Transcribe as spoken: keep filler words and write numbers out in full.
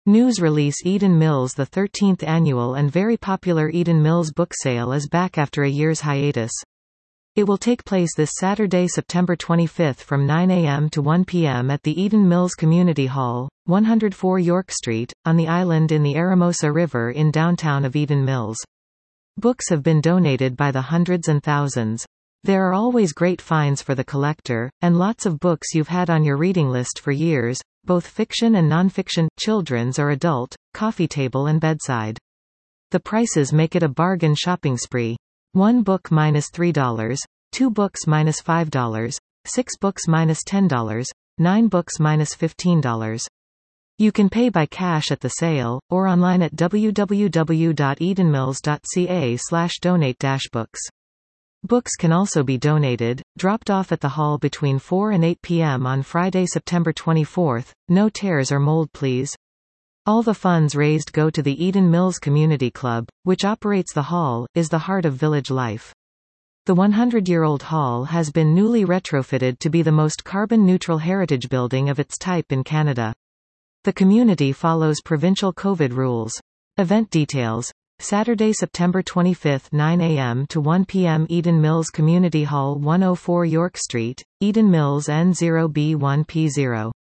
News release Eden Mills. The thirteenth annual and very popular Eden Mills book sale is back after a year's hiatus. It will take place this Saturday, September twenty-fifth from nine a m to one p m at the Eden Mills Community Hall, one oh four York Street, on the island in the Aramosa River in downtown of Eden Mills. Books have been donated by the hundreds and thousands. There are always great finds for the collector, and lots of books you've had on your reading list for years, both fiction and non-fiction, children's or adult, coffee table and bedside. The prices make it a bargain shopping spree. One book minus three dollars, two books minus five dollars, six books minus ten dollars, nine books minus fifteen dollars. You can pay by cash at the sale, or online at w w w dot edenmills dot c a slash donate dash books. Books can also be donated, dropped off at the hall between four and eight p m on Friday, September twenty-fourth. No tears or mold, please. All the funds raised go to the Eden Mills Community Club, which operates the hall, is the heart of village life. The one hundred year old hall has been newly retrofitted to be the most carbon-neutral heritage building of its type in Canada. The community follows provincial COVID rules. Event details: Saturday, September twenty-fifth, nine a m to one p m Eden Mills Community Hall, one oh four York Street, Eden Mills N zero B one P zero.